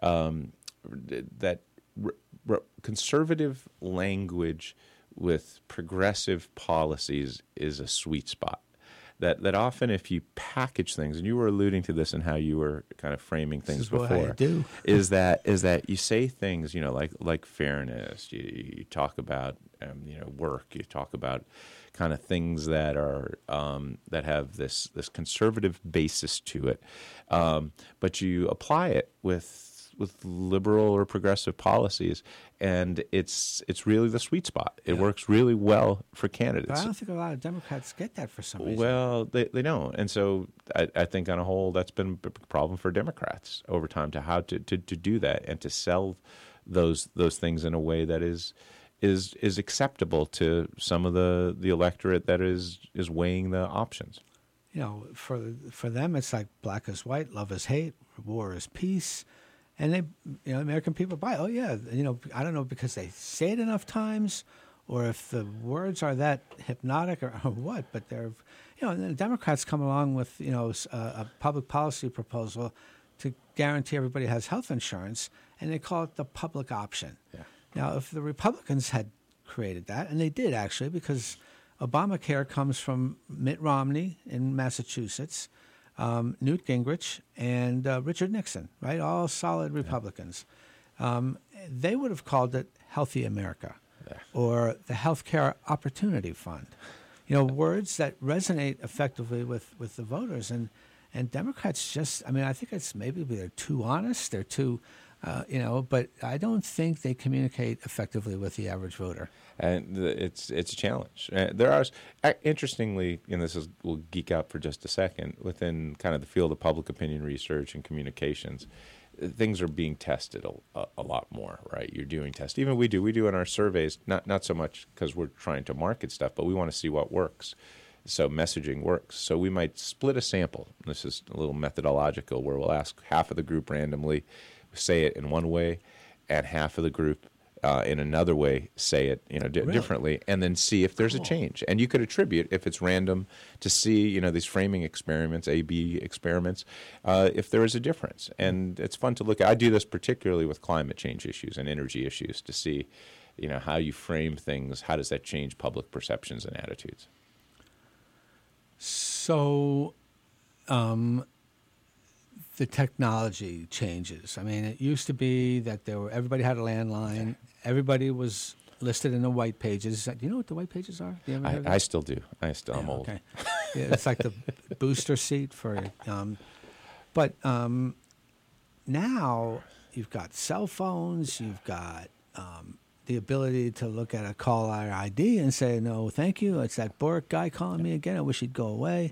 that conservative language with progressive policies is a sweet spot. That often, if you package things, and you were alluding to this in how you were kind of framing things before, what I do. is that you say things, like fairness. You talk about work. You talk about kind of things that are that have this conservative basis to it, but you apply it with liberal or progressive policies, and it's really the sweet spot. It works really well for candidates. But I don't think a lot of Democrats get that for some reason. Well, they don't, and so I think on a whole that's been a problem for Democrats over time to how to do that and to sell those things in a way that is acceptable to some of the electorate that is weighing the options. You know, for them, it's like black is white, love is hate, war is peace, and they, you know, American people buy. Oh yeah, you know, I don't know because they say it enough times, or if the words are that hypnotic or what. But they're, you know, and the Democrats come along with, you know, a public policy proposal to guarantee everybody has health insurance, and they call it the public option. Yeah. Now, if the Republicans had created that, and they did actually, because Obamacare comes from Mitt Romney in Massachusetts, Newt Gingrich, and Richard Nixon, right? All solid Republicans. They would have called it Healthy America or the Healthcare Opportunity Fund. You know, words that resonate effectively with the voters. And Democrats just, I mean, I think it's maybe they're too honest, they're too, you know, but I don't think they communicate effectively with the average voter. And it's a challenge. There are, interestingly, and we'll geek out for just a second, within kind of the field of public opinion research and communications, things are being tested a lot more, right? You're doing tests. Even we do in our surveys, not so much because we're trying to market stuff, but we want to see what works. So messaging works. So we might split a sample. This is a little methodological where we'll ask half of the group randomly, say it in one way, and half of the group in another way say it, you know, differently, and then see if there's a change. And you could attribute, if it's random, to see, you know, these framing experiments, A/B experiments, if there is a difference. And it's fun to look at. I do this particularly with climate change issues and energy issues to see, you know, how you frame things. How does that change public perceptions and attitudes? So, the technology changes. I mean, it used to be that everybody had a landline. Everybody was listed in the white pages. Do you know what the white pages are? Do you ever heard of that? I still do. I'm old. Okay. Yeah, it's like the booster seat for. But now you've got cell phones. You've got the ability to look at a caller ID and say, "No, thank you. It's that Bork guy calling me again. I wish he'd go away."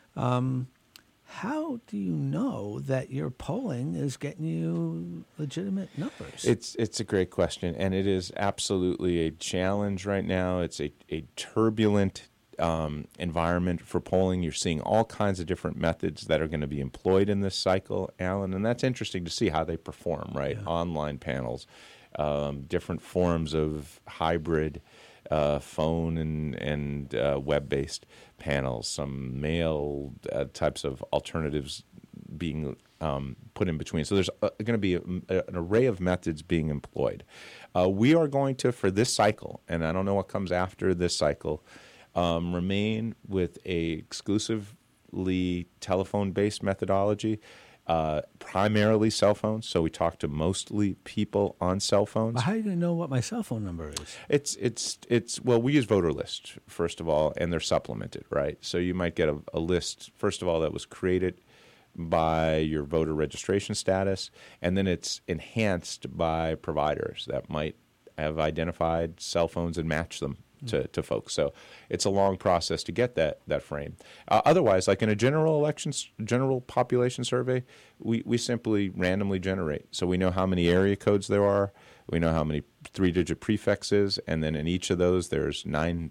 How do you know that your polling is getting you legitimate numbers? It's a great question, and it is absolutely a challenge right now. It's a turbulent environment for polling. You're seeing all kinds of different methods that are going to be employed in this cycle, Alan, and that's interesting to see how they perform, right? Yeah. Online panels, different forms of hybrid phone and web-based panels, some mail types of alternatives being put in between. So there's going to be an array of methods being employed. We are going to, for this cycle, and I don't know what comes after this cycle, remain with a exclusively telephone-based methodology. Primarily cell phones, so we talk to mostly people on cell phones. Well, how are you going to know what my cell phone number is? It's well, we use voter lists, first of all, and they're supplemented, right? So you might get a list, first of all, that was created by your voter registration status, and then it's enhanced by providers that might have identified cell phones and match them to folks. So it's a long process to get that frame. Otherwise, like in a general population survey, we simply randomly generate. So we know how many area codes there are, we know how many 3-digit prefixes, and then in each of those there's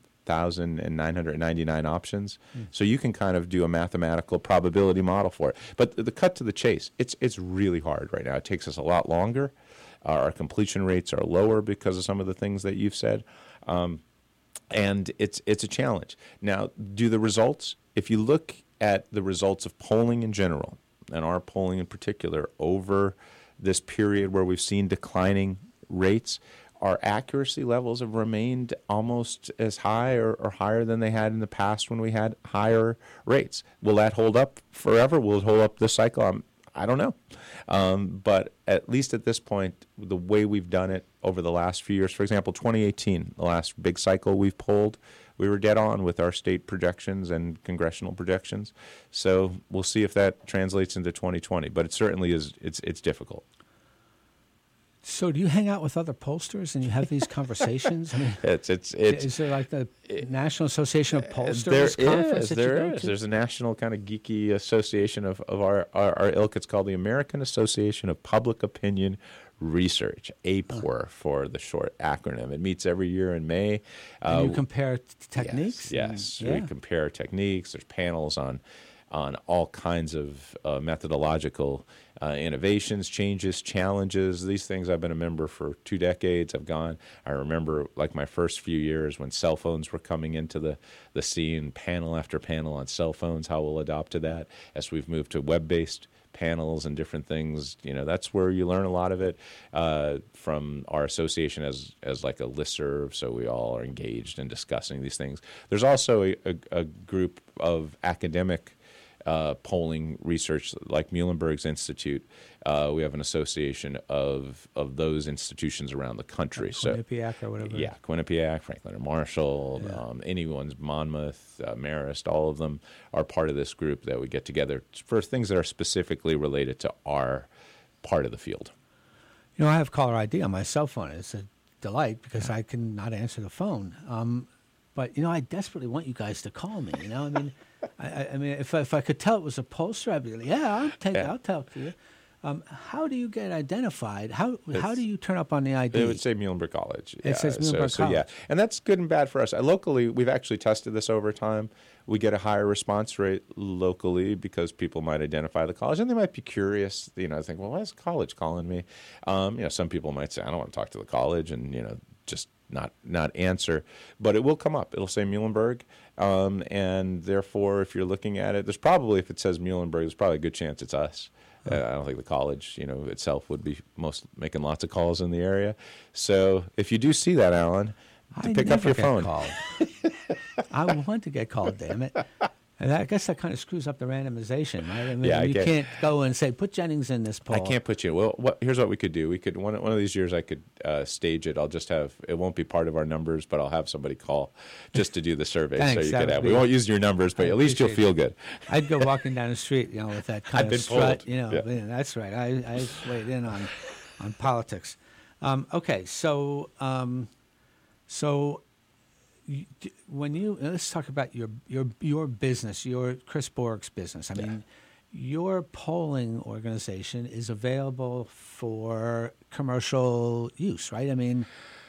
9,999 options. So you can kind of do a mathematical probability model for it. But the cut to the chase, it's really hard right now. It takes us a lot longer. Our completion rates are lower because of some of the things that you've said. And it's a challenge. Now, do the results, if you look at the results of polling in general, and our polling in particular, over this period where we've seen declining rates, our accuracy levels have remained almost as high or higher than they had in the past when we had higher rates. Will that hold up forever? Will it hold up this cycle? I don't know. But at least at this point, the way we've done it over the last few years, for example, 2018, the last big cycle we've polled, we were dead on with our state projections and congressional projections. So we'll see if that translates into 2020. But it certainly is, it's difficult. So do you hang out with other pollsters and you have these conversations? I mean, It's is there like the National Association of Pollsters conference that you go to? There's a national kind of geeky association of our ilk. It's called the American Association of Public Opinion Research, APOR for the short acronym. It meets every year in May. And you compare techniques? Yes. Yeah. We compare techniques. There's panels on all kinds of methodological innovations, changes, challenges. These things, I've been a member for 2 decades. I remember like my first few years when cell phones were coming into the scene, panel after panel on cell phones, how we'll adopt to that. As we've moved to web-based panels and different things, that's where you learn a lot of it from our association as like a listserv, so we all are engaged in discussing these things. There's also a group of academic polling research like Muhlenberg's Institute. We have an association of those institutions around the country. Quinnipiac or whatever. Yeah, Quinnipiac, Franklin and Marshall, anyone's Monmouth, Marist, all of them are part of this group that we get together for things that are specifically related to our part of the field. I have caller ID on my cell phone. It's a delight because I can not answer the phone. But I desperately want you guys to call me. I mean, I mean, if I could tell it was a pollster, I'd be like, I'll talk to you. How do you get identified? How do you turn up on the ID? It would say Muhlenberg College. It says Muhlenberg College. Yeah, and that's good and bad for us. Locally, we've actually tested this over time. We get a higher response rate locally because people might identify the college, and they might be curious. Think, well, why is the college calling me? Some people might say, I don't want to talk to the college, and just not answer, but it will come up. It'll say Muhlenberg, and therefore, if you're looking at it, if it says Muhlenberg, there's probably a good chance it's us. I don't think the college, itself would be making lots of calls in the area. So if you do see that, Alan, pick up your phone. I want to get called, damn it. And I guess that kind of screws up the randomization, right? I mean, Yeah, you can't go and say, put Jennings in this poll. I can't put you. Well, here's what we could do. We could one of these years I could stage it. I'll just have it won't be part of our numbers, but I'll have somebody call just to do the survey. Thanks, so you could have. We won't use your numbers, but at least you'll feel good. I'd go walking down the street, with that kind I've of been strut. pulled. Yeah, that's right. I weighed in on politics. Okay, so when let's talk about your business, your Chris Borg's business. I mean, your polling organization is available for commercial use, right? I mean,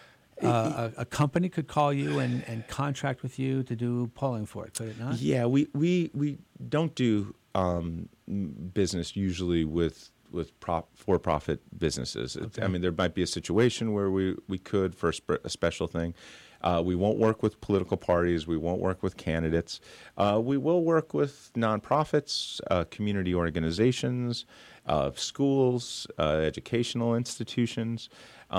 a company could call you and contract with you to do polling for it, could it not? Yeah, we don't do business usually with for-profit businesses. Okay. I mean, there might be a situation where we could for a special thing. We won't work with political parties. We won't work with candidates. We will work with nonprofits, community organizations, schools, educational institutions,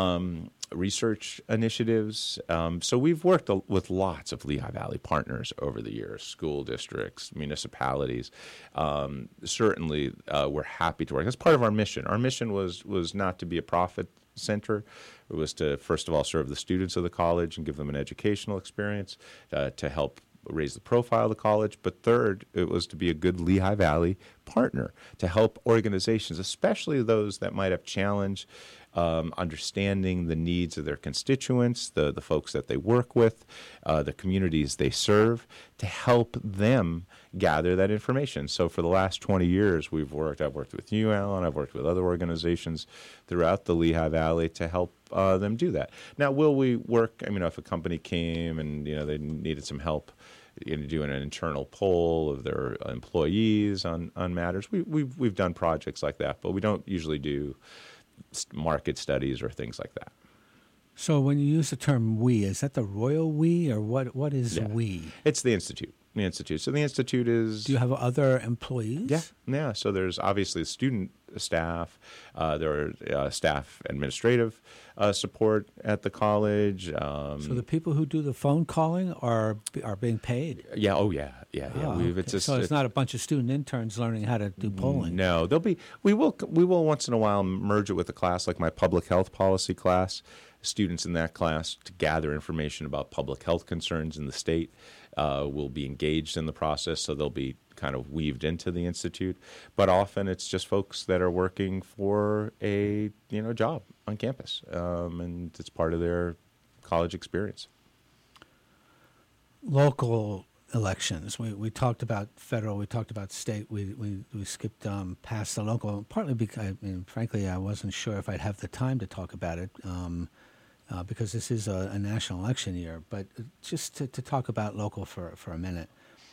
research initiatives. So we've worked with lots of Lehigh Valley partners over the years, school districts, municipalities. Certainly, we're happy to work. That's part of our mission. Our mission was not to be a profit center. It was to, first of all, serve the students of the college and give them an educational experience, to help raise the profile of the college. But third, it was to be a good Lehigh Valley partner, to help organizations, especially those that might have challenge understanding the needs of their constituents, the folks that they work with, the communities they serve, to help them gather that information. So for the last 20 years, I've worked with you, Alan, I've worked with other organizations throughout the Lehigh Valley to help them do that. Now, will we work, if a company came and, they needed some help doing an internal poll of their employees on matters, we've done projects like that, but we don't usually do market studies or things like that. So when you use the term "we," is that the royal we, or what is we? It's the Institute. So the Institute is... Do you have other employees? Yeah. So there's obviously student staff. There are staff administrative support at the college. So the people who do the phone calling are being paid? Yeah. Oh, yeah. Oh, so it's not a bunch of student interns learning how to do polling? No. We will once in a while merge it with a class like my public health policy class. Students in that class to gather information about public health concerns in the state. will be engaged in the process, so they'll be kind of weaved into the institute. But often it's just folks that are working for a job on campus, and it's part of their college experience. Local elections. We talked about federal. We talked about state. We skipped past the local, partly because, frankly, I wasn't sure if I'd have the time to talk about it because this is a national election year. But just to talk about local for a minute,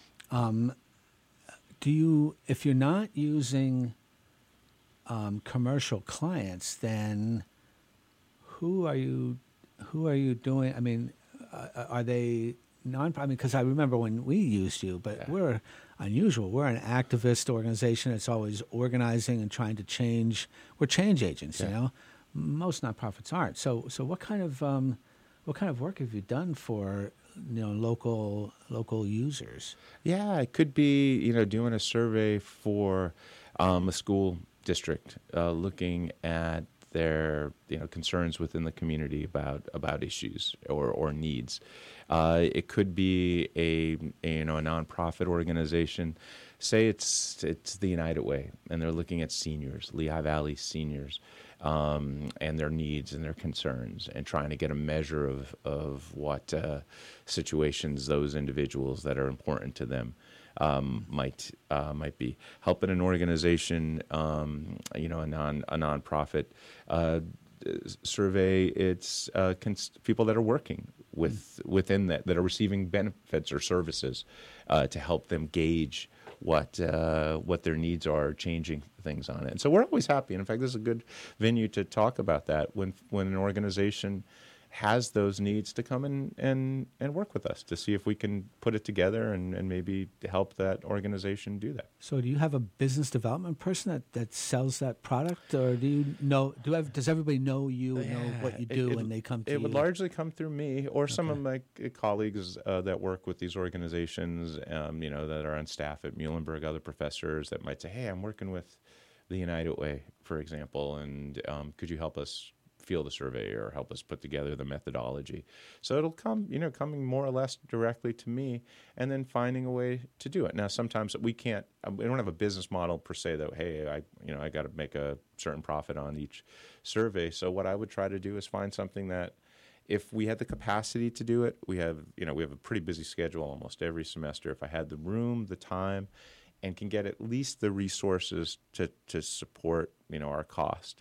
if you're not using commercial clients, then who are you doing? I mean, are they because I remember when we used you, but we're unusual. We're an activist organization that's always organizing and trying to change. We're change agents, Most nonprofits aren't. So what kind of work have you done for local users? Yeah, it could be doing a survey for a school district, looking at their concerns within the community about issues or needs. It could be a nonprofit organization. Say it's the United Way, and they're looking at seniors, Lehigh Valley seniors, and their needs and their concerns, and trying to get a measure of what situations those individuals that are important to them might be. Helping an organization, a nonprofit, survey its people that are working within that are receiving benefits or services to help them gauge what their needs are, changing things on it. And so we're always happy. And in fact, this is a good venue to talk about that when an organization has those needs, to come in and work with us to see if we can put it together and maybe help that organization do that. So do you have a business development person that sells that product, or does everybody know you, know what you do when they come to you? It would largely come through me or some of my colleagues that work with these organizations, that are on staff at Muhlenberg, other professors that might say, hey, I'm working with the United Way, for example, and could you help us field a survey or help us put together the methodology? So it'll coming more or less directly to me, and then finding a way to do it. Now, sometimes we don't have a business model per se that, hey, I got to make a certain profit on each survey. So what I would try to do is find something that, if we had the capacity to do it, we have a pretty busy schedule almost every semester. If I had the room, the time, and can get at least the resources to support our cost,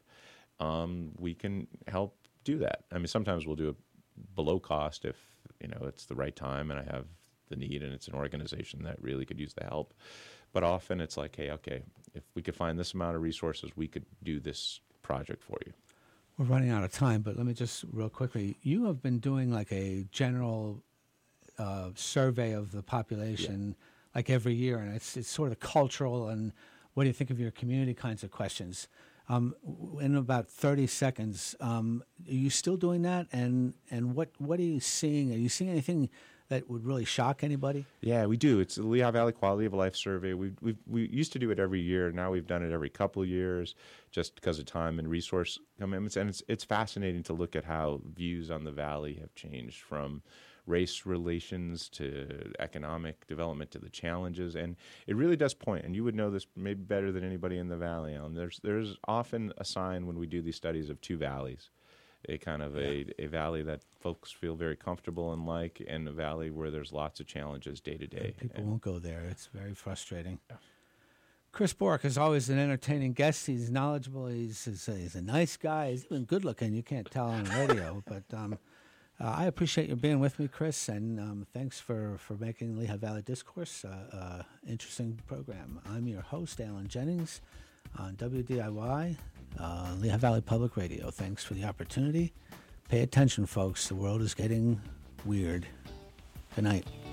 we can help do that. I mean, sometimes we'll do it below cost if it's the right time and I have the need and it's an organization that really could use the help. But often it's like, hey, okay, if we could find this amount of resources, we could do this project for you. We're running out of time, but let me just real quickly. You have been doing like a general survey of the population like every year, and it's sort of cultural and what do you think of your community kinds of questions. In about 30 seconds, are you still doing that? And what are you seeing? Are you seeing anything that would really shock anybody? Yeah, we do. It's the Lehigh Valley Quality of Life Survey. We used to do it every year. Now we've done it every couple of years, just because of time and resource commitments. And it's fascinating to look at how views on the valley have changed, from race relations to economic development to the challenges. And it really does point, and you would know this maybe better than anybody in the valley, Alan. There's often a sign when we do these studies of two valleys, a kind of a valley that folks feel very comfortable and and a valley where there's lots of challenges day to day. People won't go there. It's very frustrating. Yeah. Chris Bourque is always an entertaining guest. He's knowledgeable. He's a nice guy. He's even good looking. You can't tell on the radio, but I appreciate you being with me, Chris, and thanks for making Lehigh Valley Discourse interesting program. I'm your host, Alan Jennings, on WDIY, Lehigh Valley Public Radio. Thanks for the opportunity. Pay attention, folks. The world is getting weird. Good night.